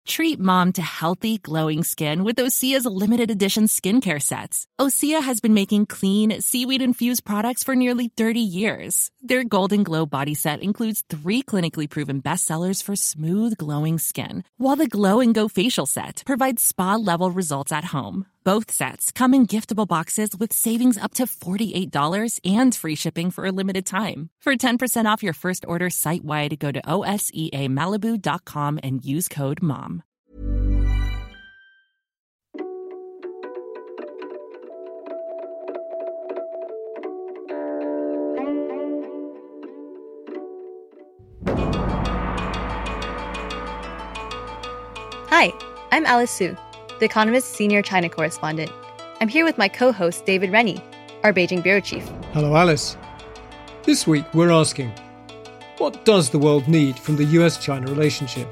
Treat mom to healthy, glowing skin with Osea's limited edition skincare sets. Osea has been making clean, seaweed-infused products for nearly 30 years. Their Golden Glow body set includes 3 clinically proven bestsellers for smooth, glowing skin, while the Glow and Go facial set provides spa-level results at home. Both sets come in giftable boxes with savings up to $48 and free shipping for a limited time. For 10% off your first order site-wide, go to OSEAMalibu.com and use code MOM. Hi, I'm Alice Su, The Economist's senior China correspondent. I'm here with my co-host David Rennie, our Beijing bureau chief. Hello, Alice. This week we're asking, what does the world need from the US-China relationship?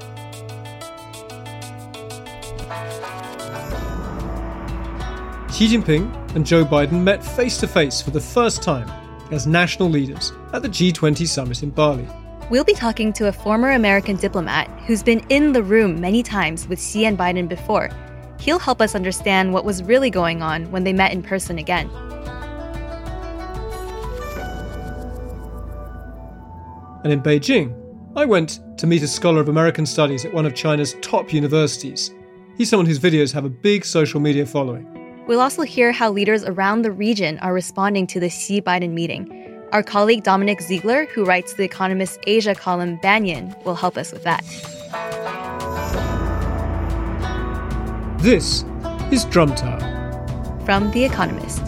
Xi Jinping and Joe Biden met face-to-face for the first time as national leaders at the G20 summit in Bali. We'll be talking to a former American diplomat who's been in the room many times with Xi and Biden before. He'll help us understand what was really going on when they met in person again. And in Beijing, I went to meet a scholar of American studies at one of China's top universities. He's someone whose videos have a big social media following. We'll also hear how leaders around the region are responding to the Xi-Biden meeting. Our colleague Dominic Ziegler, who writes The Economist's Asia column Banyan, will help us with that. This is Drum Tower from The Economist.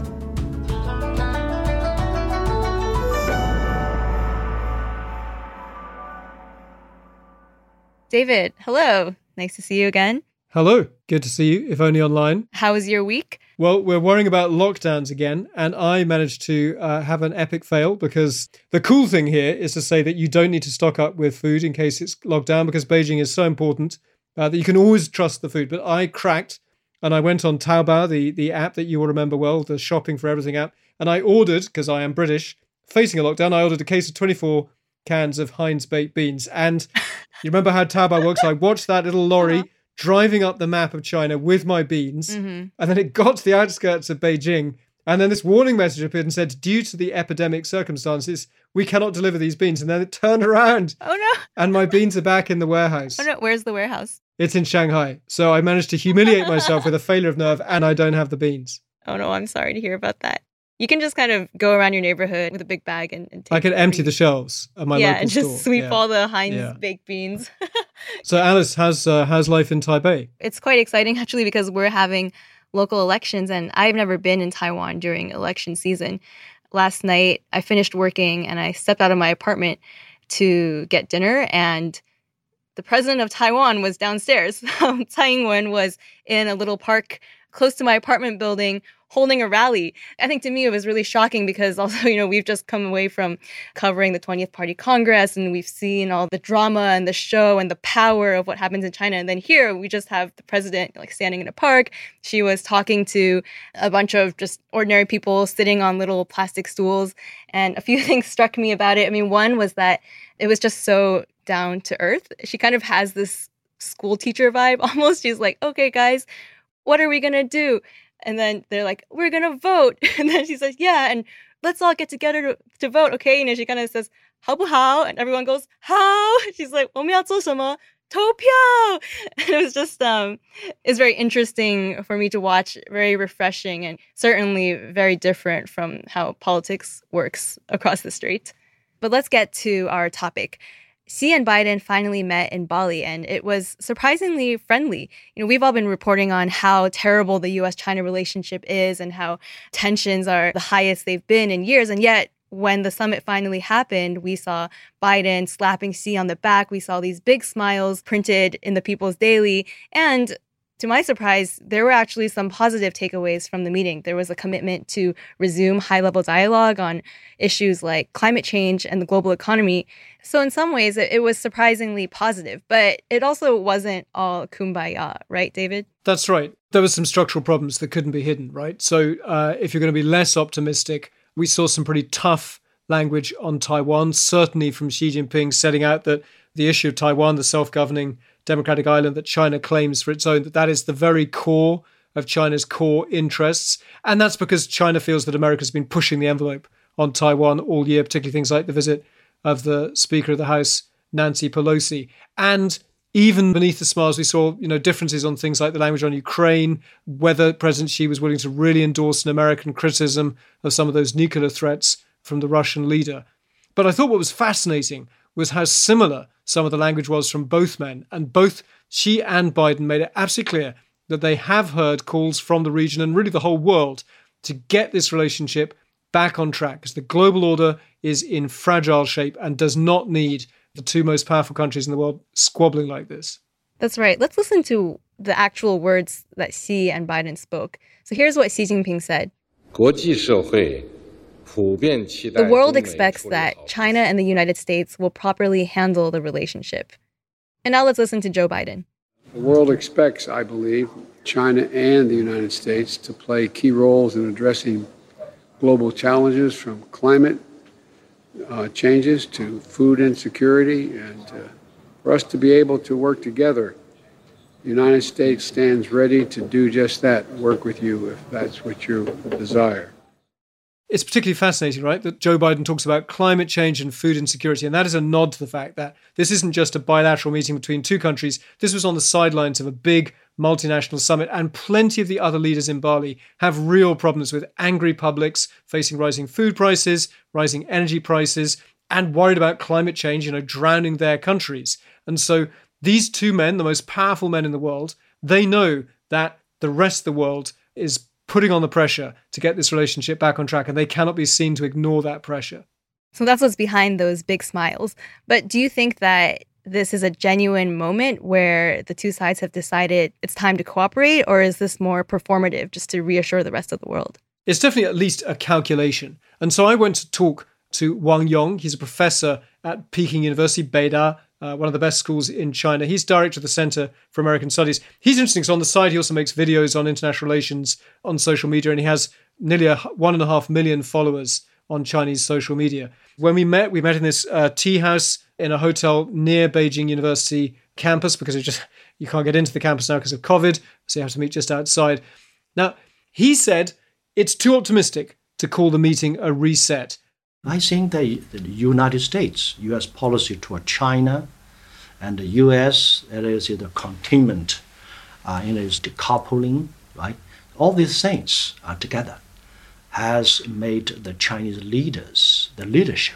David, hello. Nice to see you again. Hello. Good to see you, if only online. How was your week? Well, we're worrying about lockdowns again, and I managed to have an epic fail because the cool thing here is to say that you don't need to stock up with food in case it's locked down because Beijing is so important that you can always trust the food. But I cracked and I went on Taobao, the app that you will remember well, the shopping for everything app, and I ordered, because I am British, facing a lockdown, I ordered a case of 24 cans of Heinz baked beans. And you remember how Taobao works? I watched that little lorry driving up the map of China with my beans, and then it got to the outskirts of Beijing, and then this warning message appeared and said, due to the epidemic circumstances, we cannot deliver these beans. And then it turned around. Oh, no. And my beans are back in the warehouse. Oh, no. Where's the warehouse? It's in Shanghai. So I managed to humiliate myself with a failure of nerve, and I don't have the beans. Oh, no. I'm sorry to hear about that. You can just kind of go around your neighborhood with a big bag and take I can empty the shelves at my local store. Yeah, and just sweep all the Heinz baked beans. So Alice, how's life in Taipei? It's quite exciting, actually, because we're having local elections, and I've never been in Taiwan during election season. Last night, I finished working, and I stepped out of my apartment to get dinner, and the president of Taiwan was downstairs. Tsai Ing-wen was in a little park close to my apartment building holding a rally. I think to me it was really shocking because also, we've just come away from covering the 20th Party Congress and we've seen all the drama and the show and the power of what happens in China. And then here we just have the president standing in a park. She was talking to a bunch of just ordinary people sitting on little plastic stools. And a few things struck me about it. I mean, one was that it was just so down to earth. She kind of has this school teacher vibe almost. She's like, okay, guys, what are we going to do? And then they're like, we're going to vote. And then she says, yeah, and let's all get together to vote, okay? And she kind of says, 好不好? And everyone goes, 好. She's like, 我们要做什么? 投票. And it was just, it's very interesting for me to watch, very refreshing, and certainly very different from how politics works across the strait. But let's get to our topic. Xi and Biden finally met in Bali, and it was surprisingly friendly. We've all been reporting on how terrible the U.S.-China relationship is and how tensions are the highest they've been in years. And yet, when the summit finally happened, we saw Biden slapping Xi on the back. We saw these big smiles printed in the People's Daily. And to my surprise, there were actually some positive takeaways from the meeting. There was a commitment to resume high-level dialogue on issues like climate change and the global economy. So in some ways, it was surprisingly positive, but it also wasn't all kumbaya, right, David? That's right. There were some structural problems that couldn't be hidden, right? So if you're going to be less optimistic, we saw some pretty tough language on Taiwan, certainly from Xi Jinping setting out that the issue of Taiwan, the self-governing democratic island that China claims for its own, that is the very core of China's core interests. And that's because China feels that America's been pushing the envelope on Taiwan all year, particularly things like the visit of the Speaker of the House, Nancy Pelosi. And even beneath the smiles, we saw, differences on things like the language on Ukraine, whether President Xi was willing to really endorse an American criticism of some of those nuclear threats from the Russian leader. But I thought what was fascinating was how similar some of the language was from both men. And both Xi and Biden made it absolutely clear that they have heard calls from the region and really the whole world to get this relationship back on track, because the global order is in fragile shape and does not need the two most powerful countries in the world squabbling like this. That's right. Let's listen to the actual words that Xi and Biden spoke. So here's what Xi Jinping said. The world expects that China and the United States will properly handle the relationship. And now let's listen to Joe Biden. The world expects, I believe, China and the United States to play key roles in addressing global challenges from climate changes to food insecurity, and for us to be able to work together. The United States stands ready to do just that, work with you if that's what you desire. It's particularly fascinating, right, that Joe Biden talks about climate change and food insecurity. And that is a nod to the fact that this isn't just a bilateral meeting between two countries. This was on the sidelines of a big multinational summit. And plenty of the other leaders in Bali have real problems with angry publics facing rising food prices, rising energy prices, and worried about climate change, drowning their countries. And so these two men, the most powerful men in the world, they know that the rest of the world is putting on the pressure to get this relationship back on track, and they cannot be seen to ignore that pressure. So that's what's behind those big smiles. But do you think that this is a genuine moment where the two sides have decided it's time to cooperate, or is this more performative just to reassure the rest of the world? It's definitely at least a calculation. And so I went to talk to Wang Yong. He's a professor at Peking University, Beida, one of the best schools in China. He's director of the Center for American Studies. He's interesting because on the side, he also makes videos on international relations on social media, and he has nearly 1.5 million followers on Chinese social media. When we met in this tea house in a hotel near Beijing University campus, because you can't get into the campus now because of COVID, so you have to meet just outside. Now, he said it's too optimistic to call the meeting a reset. I think the United States, U.S. policy toward China and the U.S., that is the containment, is decoupling, right? All these things together has made the Chinese leaders, the leadership,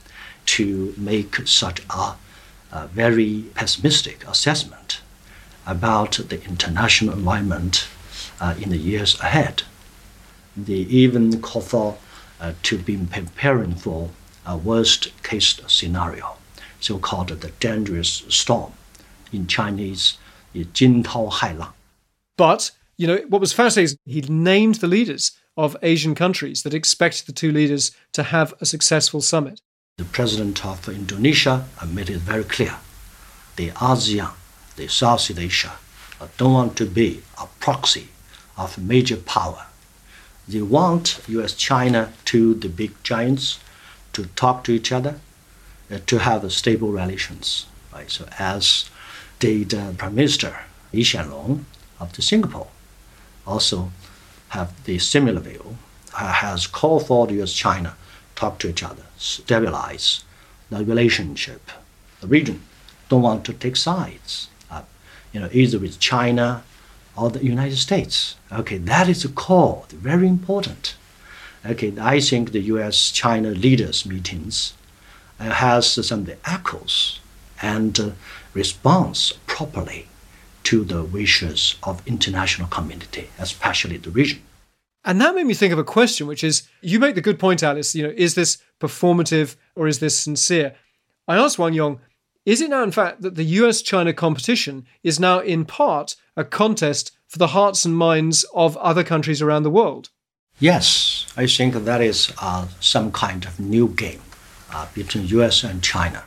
to make such a very pessimistic assessment about the international environment in the years ahead. They even call for to be preparing for a worst-case scenario, so-called the dangerous storm. In Chinese, 惊涛骇浪. But, what was fascinating is he named the leaders of Asian countries that expected the two leaders to have a successful summit. The president of Indonesia made it very clear. The ASEAN, the Southeast Asia, don't want to be a proxy of major power. They want U.S., China, two the big giants, to talk to each other, to have stable relations. Right? So as did Prime Minister Lee Hsien Loong of the Singapore also have the similar view, has called for the U.S., China talk to each other, stabilize the relationship. The region don't want to take sides, either with China or the United States. Okay, that is the core, very important. Okay, I think the U.S.-China leaders meetings has some of the echoes and response properly to the wishes of international community, especially the region. And that made me think of a question, which is, you make the good point, Alice, is this performative or is this sincere? I asked Wang Yong, is it now, in fact, that the US-China competition is now in part a contest for the hearts and minds of other countries around the world? Yes, I think that is some kind of new game between US and China.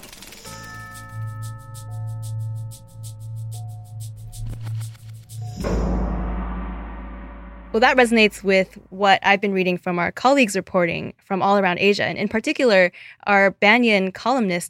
Well, that resonates with what I've been reading from our colleagues reporting from all around Asia. And in particular, our Banyan columnist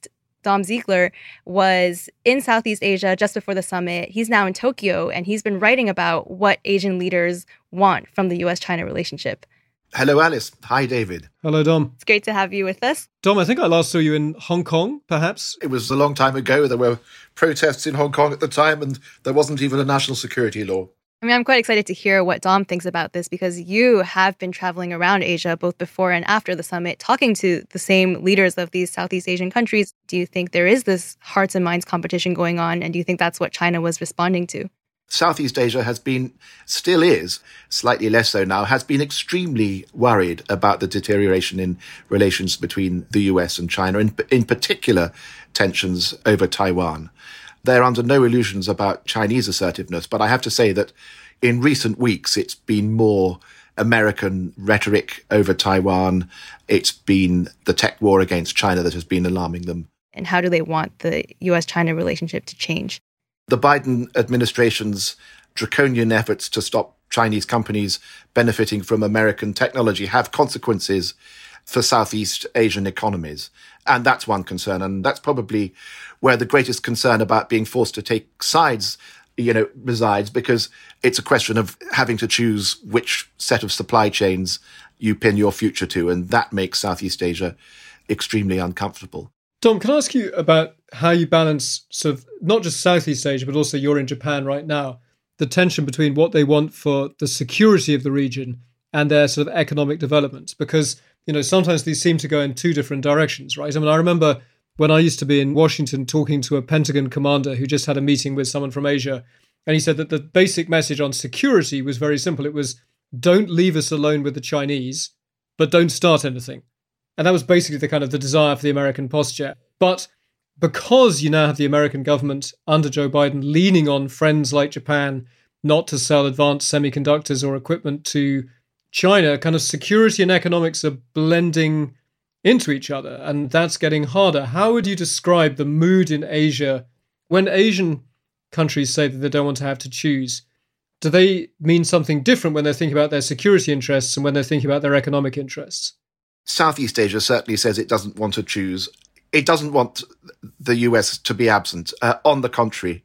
Dom Ziegler, was in Southeast Asia just before the summit. He's now in Tokyo, and he's been writing about what Asian leaders want from the U.S.-China relationship. Hello, Alice. Hi, David. Hello, Dom. It's great to have you with us. Dom, I think I last saw you in Hong Kong, perhaps? It was a long time ago. There were protests in Hong Kong at the time, and there wasn't even a national security law. I mean, I'm quite excited to hear what Dom thinks about this because you have been traveling around Asia both before and after the summit, talking to the same leaders of these Southeast Asian countries. Do you think there is this hearts and minds competition going on? And do you think that's what China was responding to? Southeast Asia has been, still is, slightly less so now, has been extremely worried about the deterioration in relations between the US and China, in particular tensions over Taiwan. They're under no illusions about Chinese assertiveness, but I have to say that in recent weeks it's been more American rhetoric over Taiwan. It's been the tech war against China that has been alarming them. And how do they want the US-China relationship to change? The Biden administration's draconian efforts to stop Chinese companies benefiting from American technology have consequences for Southeast Asian economies. And that's one concern. And that's probably where the greatest concern about being forced to take sides, resides, because it's a question of having to choose which set of supply chains you pin your future to. And that makes Southeast Asia extremely uncomfortable. Dom, can I ask you about how you balance sort of not just Southeast Asia, but also you're in Japan right now, the tension between what they want for the security of the region and their sort of economic development? Because, sometimes these seem to go in two different directions, right? I mean, I remember when I used to be in Washington talking to a Pentagon commander who just had a meeting with someone from Asia, and he said that the basic message on security was very simple. It was, don't leave us alone with the Chinese, but don't start anything. And that was basically the desire for the American posture. But because you now have the American government under Joe Biden leaning on friends like Japan not to sell advanced semiconductors or equipment to China, kind of security and economics are blending into each other, and that's getting harder. How would you describe the mood in Asia when Asian countries say that they don't want to have to choose? Do they mean something different when they're thinking about their security interests and when they're thinking about their economic interests? Southeast Asia certainly says it doesn't want to choose. It doesn't want the US to be absent. On the contrary,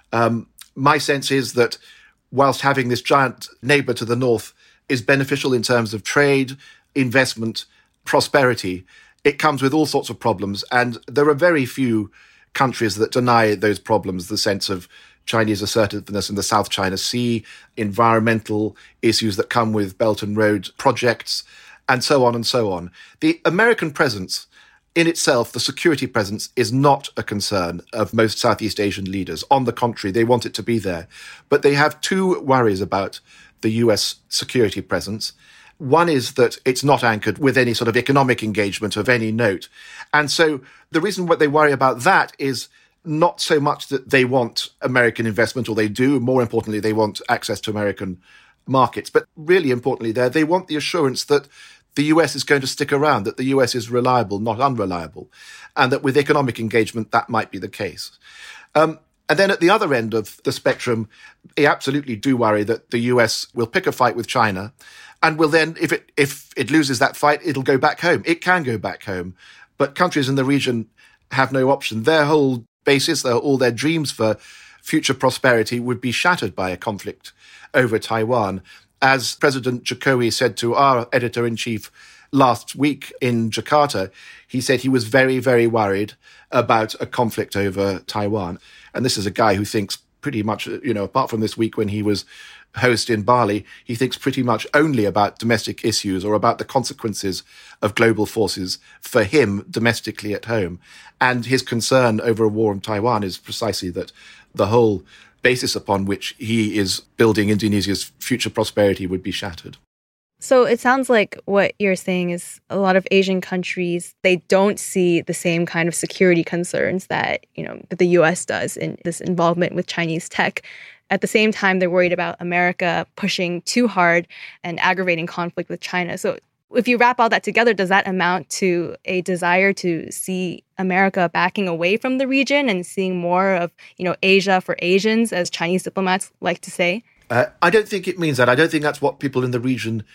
my sense is that whilst having this giant neighbour to the north is beneficial in terms of trade, investment, prosperity, it comes with all sorts of problems. And there are very few countries that deny those problems, the sense of Chinese assertiveness in the South China Sea, environmental issues that come with Belt and Road projects, and so on and so on. The American presence in itself, the security presence, is not a concern of most Southeast Asian leaders. On the contrary, they want it to be there. But they have two worries about the US security presence. One is that it's not anchored with any sort of economic engagement of any note. And so the reason why they worry about that is not so much that they want American investment, or they do. More importantly, they want access to American markets. But really importantly they want the assurance that the US is going to stick around, that the US is reliable, not unreliable, and that with economic engagement, that might be the case. And then at the other end of the spectrum, they absolutely do worry that the US will pick a fight with China and will then, if it loses that fight, it'll go back home. It can go back home. But countries in the region have no option. Their whole basis, all their dreams for future prosperity would be shattered by a conflict over Taiwan. As President Jokowi said to our editor-in-chief last week in Jakarta, he said he was very, very worried about a conflict over Taiwan. And this is a guy who thinks pretty much, apart from this week when he was host in Bali, he thinks pretty much only about domestic issues or about the consequences of global forces for him domestically at home. And his concern over a war in Taiwan is precisely that the whole basis upon which he is building Indonesia's future prosperity would be shattered. So it sounds like what you're saying is a lot of Asian countries, they don't see the same kind of security concerns that the US does in this involvement with Chinese tech. At the same time, they're worried about America pushing too hard and aggravating conflict with China. So if you wrap all that together, does that amount to a desire to see America backing away from the region and seeing more of, Asia for Asians, as Chinese diplomats like to say? I don't think it means that. I don't think that's what people in the region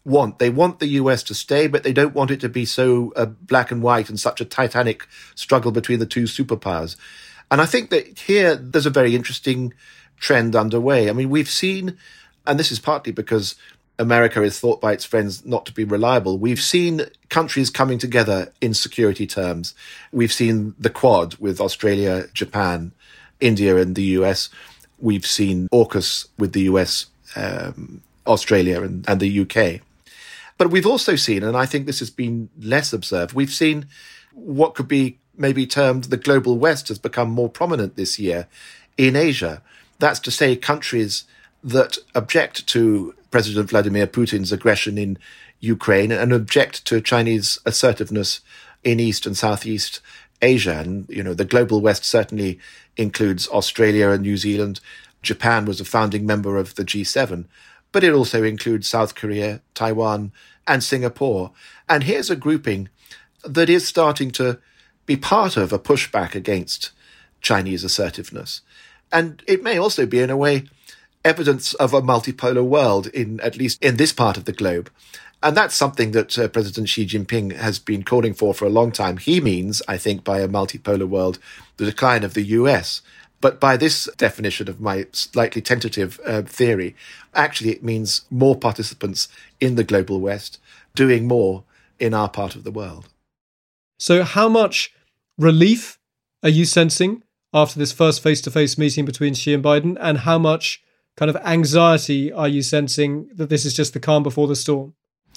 want. They want the US to stay, but they don't want it to be so black and white and such a titanic struggle between the two superpowers. And I think that here there's a very interesting trend underway. I mean, we've seen, and this is partly because America is thought by its friends not to be reliable, we've seen countries coming together in security terms. We've seen the Quad with Australia, Japan, India and the US. We've seen AUKUS with the US, Australia and the UK. But we've also seen, and I think this has been less observed, we've seen what could be maybe termed the global West has become more prominent this year in Asia. That's to say, countries that object to President Vladimir Putin's aggression in Ukraine and object to Chinese assertiveness in East and Southeast Asia. And, you know, the global West certainly includes Australia and New Zealand. Japan was a founding member of the G7, but it also includes South Korea, Taiwan, and Singapore. And here's a grouping that is starting to be part of a pushback against Chinese assertiveness. And it may also be, in a way, evidence of a multipolar world, at least in this part of the globe. And that's something that President Xi Jinping has been calling for a long time. He means, I think, by a multipolar world, the decline of the US. But by this definition of my slightly tentative theory, actually it means more participants in the global West doing more in our part of the world. So how much relief are you sensing after this first face-to-face meeting between Xi and Biden? And how much kind of anxiety are you sensing that this is just the calm before the storm?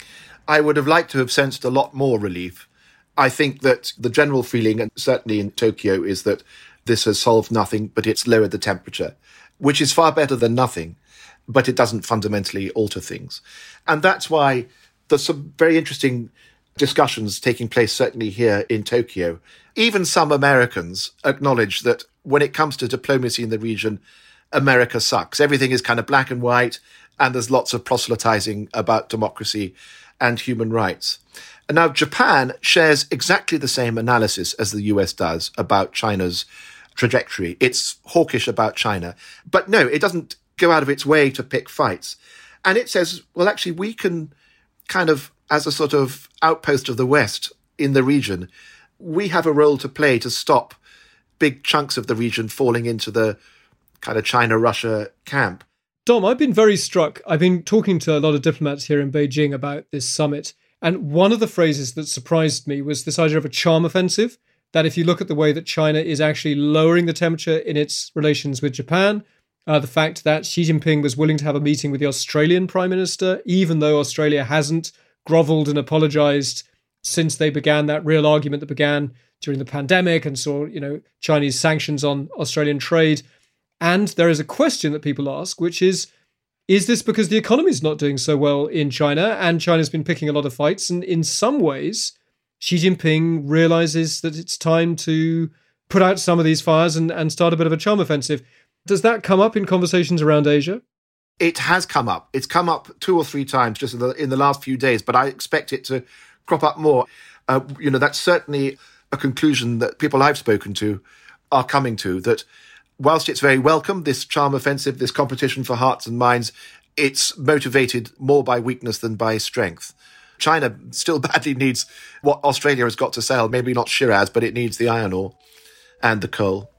I would have liked to have sensed a lot more relief. I think that the general feeling, and certainly in Tokyo, is that this has solved nothing, but it's lowered the temperature, which is far better than nothing, but it doesn't fundamentally alter things. And that's why there's some very interesting discussions taking place, certainly here in Tokyo. Even some Americans acknowledge that when it comes to diplomacy in the region, America sucks. Everything is kind of black and white, and there's lots of proselytizing about democracy and human rights. And now Japan shares exactly the same analysis as the US does about China's trajectory. It's hawkish about China. But no, it doesn't go out of its way to pick fights. And it says, well, actually, we can kind of, as a sort of outpost of the West in the region, we have a role to play to stop big chunks of the region falling into the kind of China-Russia camp. Dom, I've been very struck. I've been talking to a lot of diplomats here in Beijing about this summit. And one of the phrases that surprised me was this idea of a charm offensive, that if you look at the way that China is actually lowering the temperature in its relations with Japan, the fact that Xi Jinping was willing to have a meeting with the Australian Prime Minister, even though Australia hasn't groveled and apologized since they began that real argument that began during the pandemic and saw, Chinese sanctions on Australian trade. And there is a question that people ask, which is this because the economy is not doing so well in China and China's been picking a lot of fights? And in some ways, Xi Jinping realizes that it's time to put out some of these fires and start a bit of a charm offensive. Does that come up in conversations around Asia? It has come up. It's come up 2 or 3 times just in the last few days, but I expect it to crop up more. That's certainly a conclusion that people I've spoken to are coming to, that whilst it's very welcome, this charm offensive, this competition for hearts and minds, it's motivated more by weakness than by strength. China still badly needs what Australia has got to sell, maybe not Shiraz, but it needs the iron ore and the coal.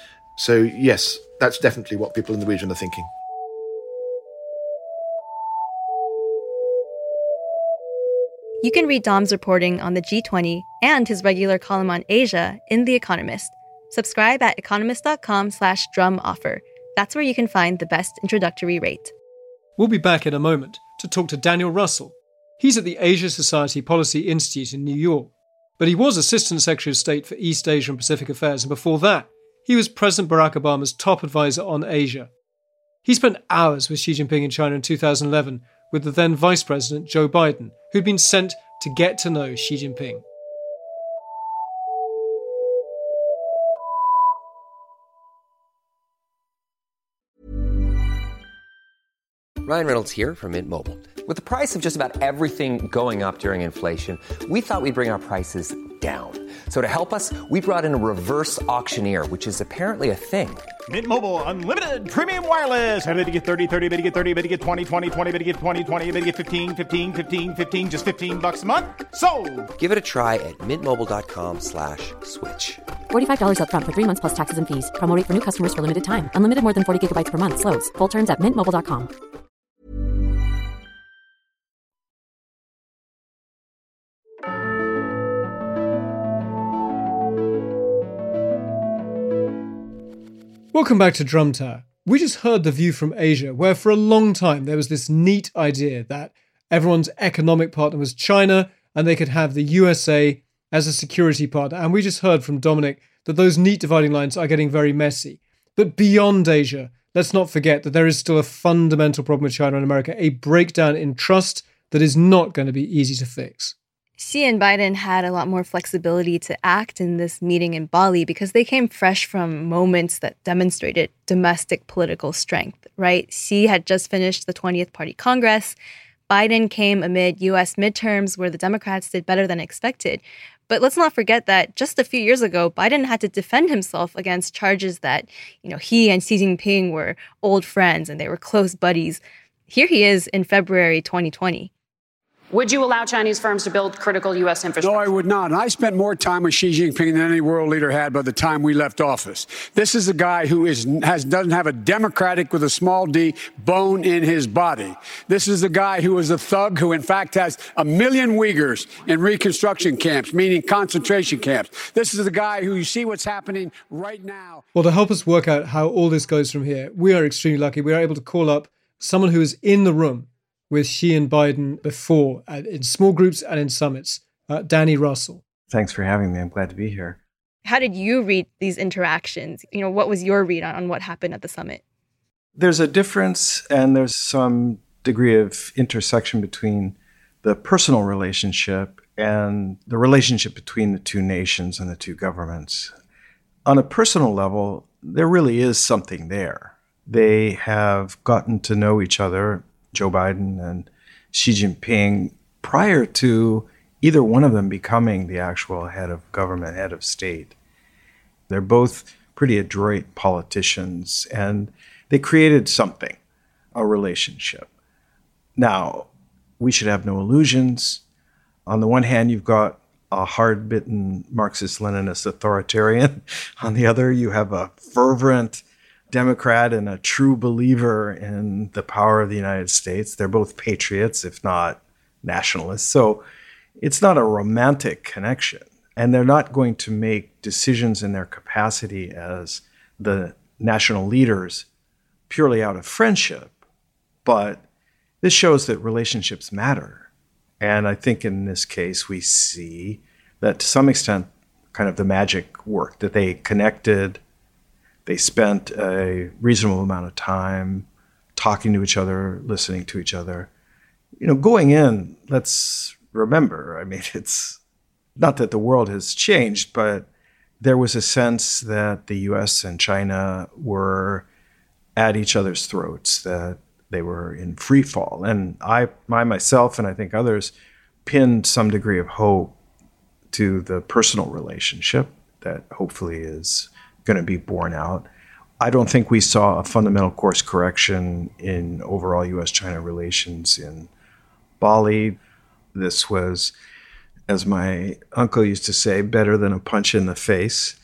So yes, that's definitely what people in the region are thinking. You can read Dom's reporting on the G20 and his regular column on Asia in The Economist. Subscribe at economist.com/drum offer. That's where you can find the best introductory rate. We'll be back in a moment to talk to Daniel Russell. He's at the Asia Society Policy Institute in New York, but he was Assistant Secretary of State for East Asia and Pacific Affairs, and before that, he was President Barack Obama's top advisor on Asia. He spent hours with Xi Jinping in China in 2011 with the then Vice President Joe Biden, who'd been sent to get to know Xi Jinping. Ryan Reynolds here from Mint Mobile. With the price of just about everything going up during inflation, we thought we'd bring our prices down. So to help us, we brought in a reverse auctioneer, which is apparently a thing. Mint Mobile Unlimited Premium Wireless. How to get 30, 30, bit to get 30, bit to get 20, 20, 20, bit to get 20, 20, bit to get 15, 15, 15, 15, just $15 a month? Sold! Give it a try at mintmobile.com/switch. $45 up front for 3 months plus taxes and fees. Promo rate for new customers for limited time. Unlimited more than 40 gigabytes per month. Slows full terms at mintmobile.com. Welcome back to Drum Tower. We just heard the view from Asia, where for a long time there was this neat idea that everyone's economic partner was China and they could have the USA as a security partner. And we just heard from Dominic that those neat dividing lines are getting very messy. But beyond Asia, let's not forget that there is still a fundamental problem with China and America, a breakdown in trust that is not going to be easy to fix. Xi and Biden had a lot more flexibility to act in this meeting in Bali because they came fresh from moments that demonstrated domestic political strength, right? Xi had just finished the 20th Party Congress. Biden came amid U.S. midterms where the Democrats did better than expected. But let's not forget that just a few years ago, Biden had to defend himself against charges that, he and Xi Jinping were old friends and they were close buddies. Here he is in February 2020. Would you allow Chinese firms to build critical U.S. infrastructure? No, I would not. And I spent more time with Xi Jinping than any world leader had by the time we left office. This is a guy who doesn't have a democratic with a small d bone in his body. This is a guy who is a thug who, in fact, has 1 million Uyghurs in reconstruction camps, meaning concentration camps. This is the guy who you see what's happening right now. Well, to help us work out how all this goes from here, we are extremely lucky. We are able to call up someone who is in the room with Xi and Biden before, in small groups and in summits. Danny Russell. Thanks for having me. I'm glad to be here. How did you read these interactions? What was your read on what happened at the summit? There's a difference and there's some degree of intersection between the personal relationship and the relationship between the two nations and the two governments. On a personal level, there really is something there. They have gotten to know each other, Joe Biden and Xi Jinping, prior to either one of them becoming the actual head of government, head of state. They're both pretty adroit politicians, and they created something, a relationship. Now, we should have no illusions. On the one hand, you've got a hard-bitten Marxist-Leninist authoritarian. On the other, you have a fervent Democrat and a true believer in the power of the United States. They're both patriots, if not nationalists. So it's not a romantic connection. And they're not going to make decisions in their capacity as the national leaders purely out of friendship. But this shows that relationships matter. And I think in this case, we see that to some extent, kind of the magic worked, that they connected. They spent a reasonable amount of time talking to each other, listening to each other. Going in, let's remember, it's not that the world has changed, but there was a sense that the U.S. and China were at each other's throats, that they were in free fall. And I myself, and I think others, pinned some degree of hope to the personal relationship that hopefully is going to be borne out. I don't think we saw a fundamental course correction in overall U.S.-China relations in Bali. This was, as my uncle used to say, better than a punch in the face.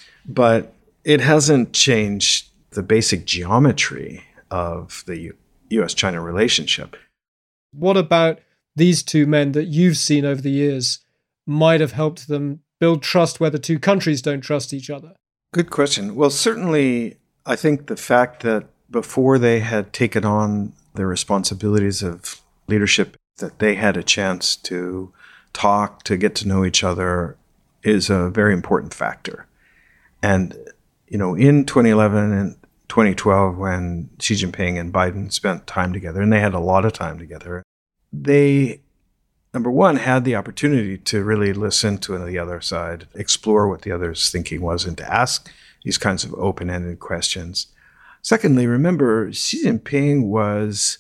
But it hasn't changed the basic geometry of the U.S.-China relationship. What about these two men that you've seen over the years might have helped them build trust where the two countries don't trust each other? Good question. Well, certainly, I think the fact that before they had taken on the responsibilities of leadership, that they had a chance to talk, to get to know each other, is a very important factor. And, in 2011 and 2012, when Xi Jinping and Biden spent time together, and they had a lot of time together, they, number one, had the opportunity to really listen to the other side, explore what the other's thinking was, and to ask these kinds of open-ended questions. Secondly, remember, Xi Jinping was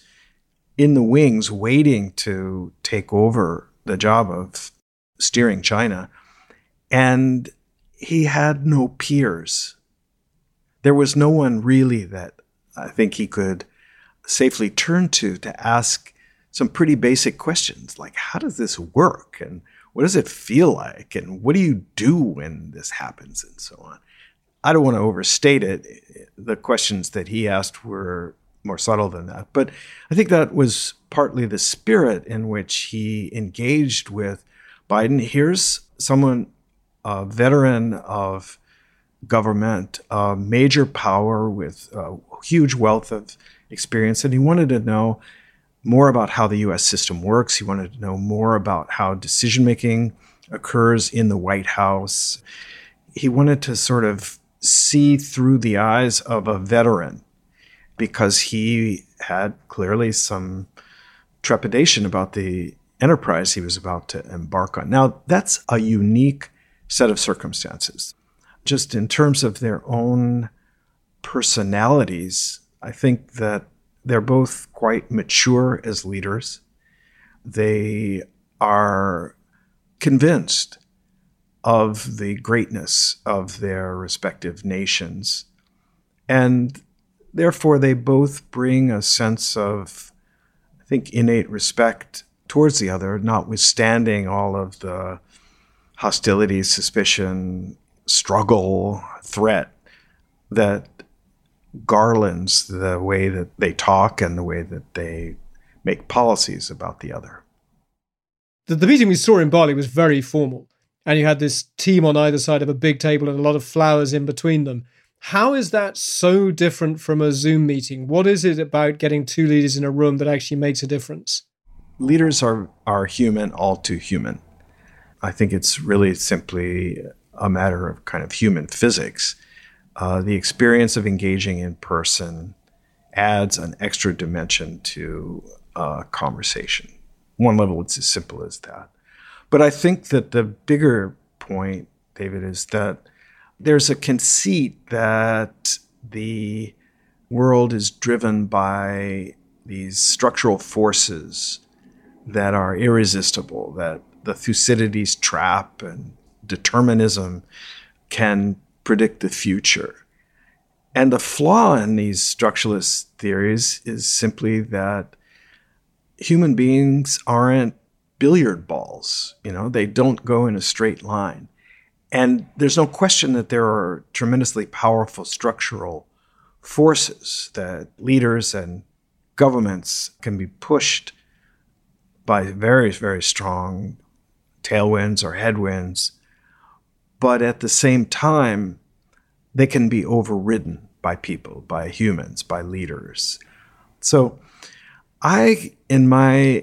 in the wings waiting to take over the job of steering China, and he had no peers. there was no one really that I think he could safely turn to ask some pretty basic questions like, how does this work? And what does it feel like? And what do you do when this happens? And so on. I don't want to overstate it. The questions that he asked were more subtle than that. But I think that was partly the spirit in which he engaged with Biden. Here's someone, a veteran of government, a major power with a huge wealth of experience, and he wanted to know more about how the U.S. system works. He wanted to know more about how decision-making occurs in the White House. He wanted to sort of see through the eyes of a veteran because he had clearly some trepidation about the enterprise he was about to embark on. Now, that's a unique set of circumstances. Just in terms of their own personalities, I think that they're both quite mature as leaders. They are convinced of the greatness of their respective nations. And therefore, they both bring a sense of, I think, innate respect towards the other, notwithstanding all of the hostility, suspicion, struggle, threat that garlands the way that they talk and the way that they make policies about the other. The meeting we saw in Bali was very formal, and you had this team on either side of a big table and a lot of flowers in between them. How is that so different from a Zoom meeting? What is it about getting two leaders in a room that actually makes a difference? Leaders are human, all too human. I think it's really simply a matter of kind of human physics. The experience of engaging in person adds an extra dimension to a conversation. One level, it's as simple as that. But I think that the bigger point, David, is that there's a conceit that the world is driven by these structural forces that are irresistible, that the Thucydides trap and determinism can predict the future. And the flaw in these structuralist theories is simply that human beings aren't billiard balls. They don't go in a straight line. And there's no question that there are tremendously powerful structural forces that leaders and governments can be pushed by very, very strong tailwinds or headwinds. But at the same time, they can be overridden by people, by humans, by leaders. So I, in my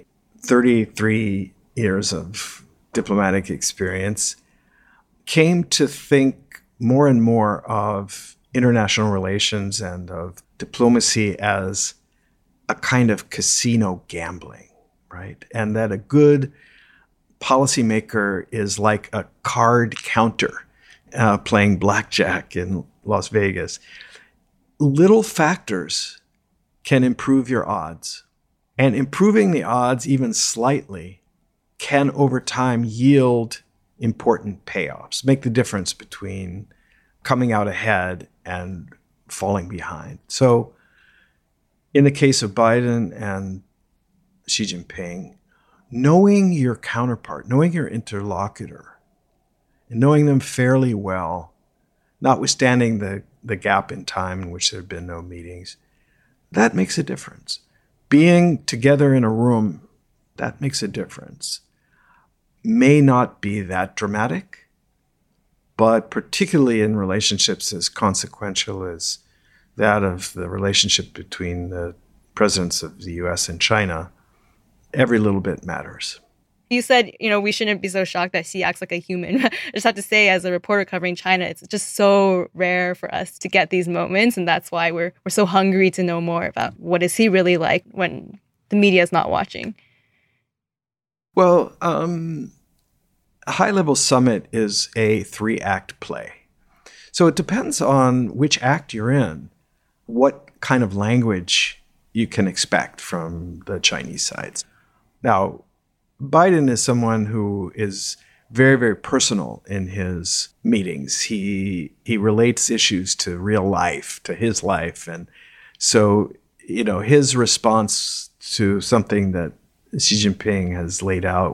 33 years of diplomatic experience, came to think more and more of international relations and of diplomacy as a kind of casino gambling, right? And that a good policymaker is like a card counter playing blackjack in Las Vegas. Little factors can improve your odds, and improving the odds even slightly can over time yield important payoffs, make the difference between coming out ahead and falling behind. So in the case of Biden and Xi Jinping, knowing your counterpart, knowing your interlocutor, and knowing them fairly well, notwithstanding the gap in time in which there have been no meetings, that makes a difference. Being together in a room, that makes a difference. May not be that dramatic, but particularly in relationships as consequential as that of the relationship between the presidents of the U.S. and China, every little bit matters. You said, we shouldn't be so shocked that Xi acts like a human. I just have to say, as a reporter covering China, it's just so rare for us to get these moments. And that's why we're so hungry to know more about what is he really like when the media is not watching. Well, a high-level summit is a 3-act play. So it depends on which act you're in, what kind of language you can expect from the Chinese sides. Now, Biden is someone who is very, very personal in his meetings. He relates issues to real life, to his life. And so, his response to something that Xi Jinping has laid out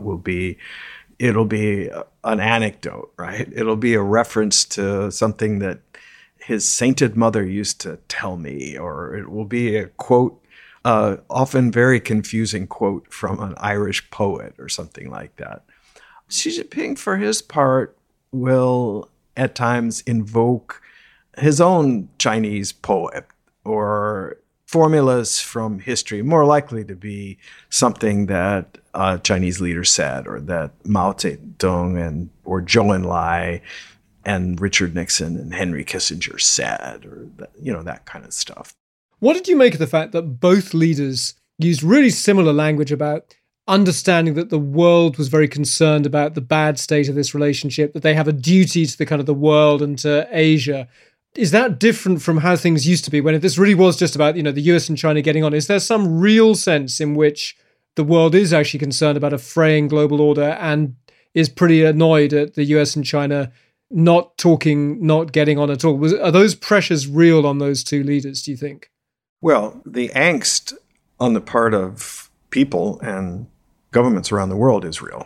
it'll be an anecdote, right? It'll be a reference to something that his sainted mother used to tell me, or it will be a quote, often very confusing quote from an Irish poet or something like that. Xi Jinping, for his part, will at times invoke his own Chinese poet or formulas from history, more likely to be something that a Chinese leader said, or that Mao Zedong or Zhou Enlai and Richard Nixon and Henry Kissinger said, or that kind of stuff. What did you make of the fact that both leaders used really similar language about understanding that the world was very concerned about the bad state of this relationship, that they have a duty to the kind of the world and to Asia? Is that different from how things used to be when this really was just about, the US and China getting on? Is there some real sense in which the world is actually concerned about a fraying global order and is pretty annoyed at the US and China not talking, not getting on at all? Are those pressures real on those two leaders, do you think? Well, the angst on the part of people and governments around the world is real.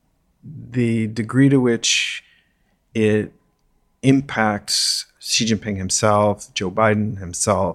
The degree to which it impacts Xi Jinping himself, Joe Biden himself,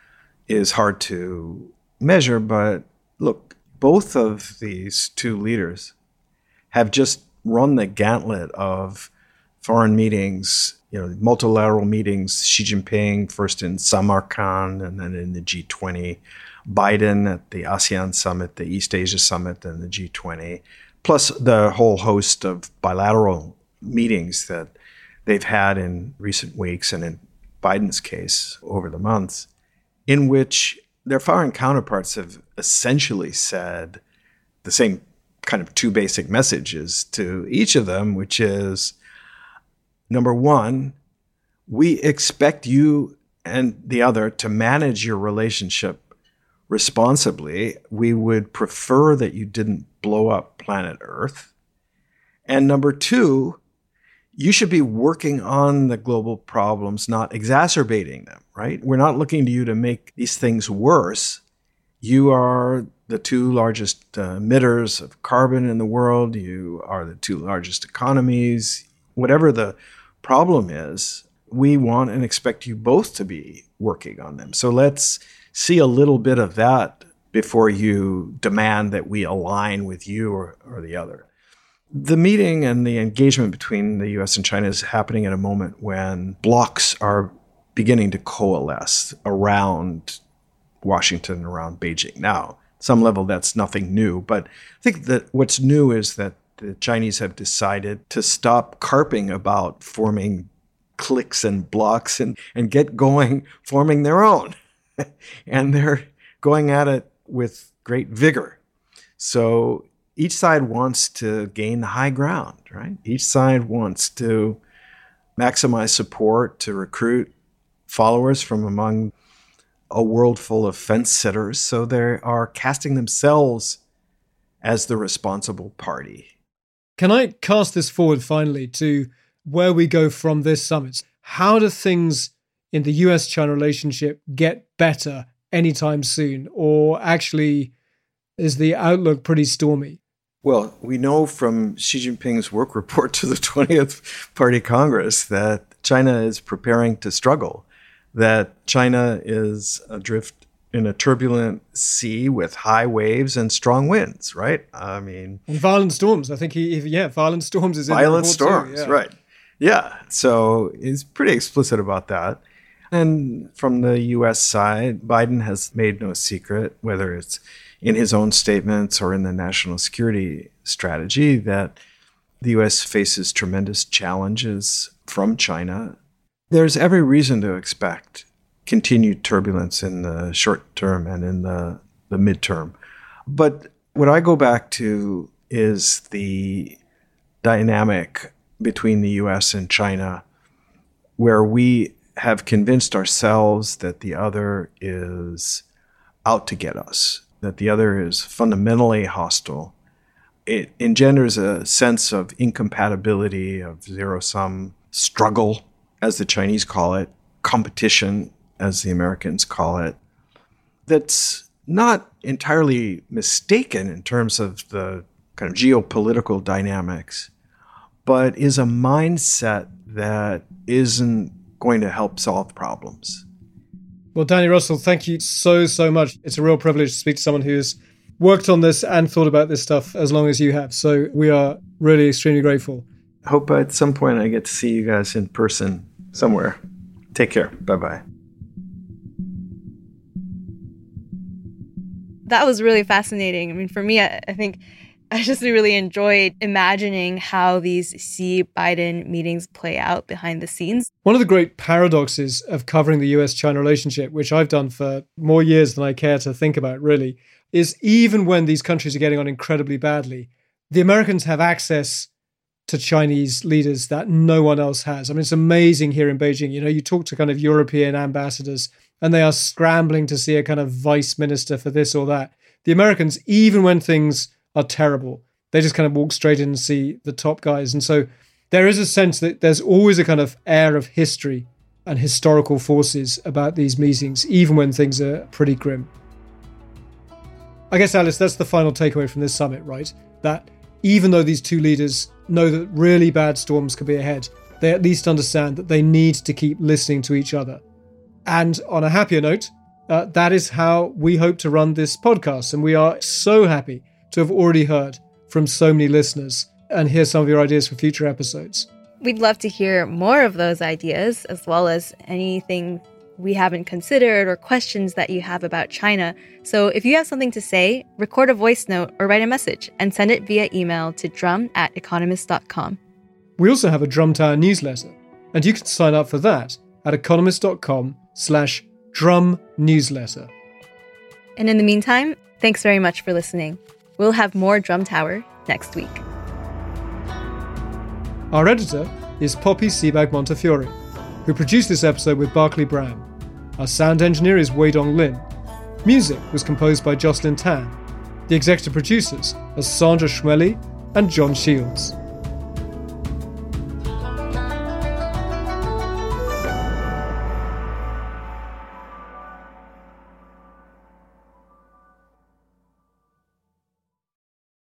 is hard to measure. But look, both of these two leaders have just run the gauntlet of foreign meetings, multilateral meetings. Xi Jinping first in Samarkand and then in the G20, Biden at the ASEAN summit, the East Asia summit, and the G20, plus the whole host of bilateral meetings that they've had in recent weeks and in Biden's case over the months, in which their foreign counterparts have essentially said the same kind of two basic messages to each of them, which is, number one, we expect you and the other to manage your relationship responsibly. We would prefer that you didn't blow up planet Earth. And number two, you should be working on the global problems, not exacerbating them, right? We're not looking to you to make these things worse. You are the two largest emitters of carbon in the world. You are the two largest economies. Whatever the problem is, we want and expect you both to be working on them. So let's see a little bit of that before you demand that we align with you or the other. The meeting and the engagement between the U.S. and China is happening at a moment when blocs are beginning to coalesce around Washington, around Beijing. Now, at some level, that's nothing new, but I think that what's new is that the Chinese have decided to stop carping about forming cliques and blocs and get going forming their own. And they're going at it with great vigor. So each side wants to gain the high ground, right? Each side wants to maximize support, to recruit followers from among a world full of fence sitters. So they are casting themselves as the responsible party. Can I cast this forward finally to where we go from this summit? How do things in the US-China relationship get better anytime soon? Or actually, is the outlook pretty stormy? Well, we know from Xi Jinping's work report to the 20th Party Congress that China is preparing to struggle, that China is adrift in a turbulent sea with high waves and strong winds, right? I mean... And violent storms. I think violent storms is in violent the storms, too, yeah. Right. Yeah, so he's pretty explicit about that. And from the U.S. side, Biden has made no secret, whether it's in his own statements or in the national security strategy, that the U.S. faces tremendous challenges from China. There's every reason to expect continued turbulence in the short term and in the midterm. But what I go back to is the dynamic between the U.S. and China, where we have convinced ourselves that the other is out to get us, that the other is fundamentally hostile, it engenders a sense of incompatibility, of zero-sum struggle, as the Chinese call it, competition, as the Americans call it, that's not entirely mistaken in terms of the kind of geopolitical dynamics, but is a mindset that isn't going to help solve problems. Well, Danny Russell, thank you so much. It's a real privilege to speak to someone who's worked on this and thought about this stuff as long as you have. So we are really extremely grateful. Hope at some point I get to see you guys in person somewhere. Take care. Bye-bye. That was really fascinating. I mean, for me, I think I just really enjoyed imagining how these Xi-Biden meetings play out behind the scenes. One of the great paradoxes of covering the US-China relationship, which I've done for more years than I care to think about, really, is even when these countries are getting on incredibly badly, the Americans have access to Chinese leaders that no one else has. I mean, it's amazing here in Beijing. You know, you talk to kind of European ambassadors and they are scrambling to see a kind of vice minister for this or that. The Americans, even when things are terrible, they just kind of walk straight in and see the top guys. And so there is a sense that there's always a kind of air of history and historical forces about these meetings, even when things are pretty grim. I guess, Alice, that's the final takeaway from this summit, right? That even though these two leaders know that really bad storms could be ahead, they at least understand that they need to keep listening to each other. And on a happier note, that is how we hope to run this podcast. And we are so happy to have already heard from so many listeners and hear some of your ideas for future episodes. We'd love to hear more of those ideas, as well as anything we haven't considered or questions that you have about China. So if you have something to say, record a voice note or write a message and send it via email to drum@economist.com. We also have a Drumtower newsletter, and you can sign up for that at economist.com/drumnewsletter. And in the meantime, thanks very much for listening. We'll have more Drumtower next week. Our editor is Poppy Sebag Montefiore, who produced this episode with Barclay Brown. Our sound engineer is Weidong Lin. Music was composed by Jocelyn Tan. The executive producers are Sandra Schmelly and John Shields.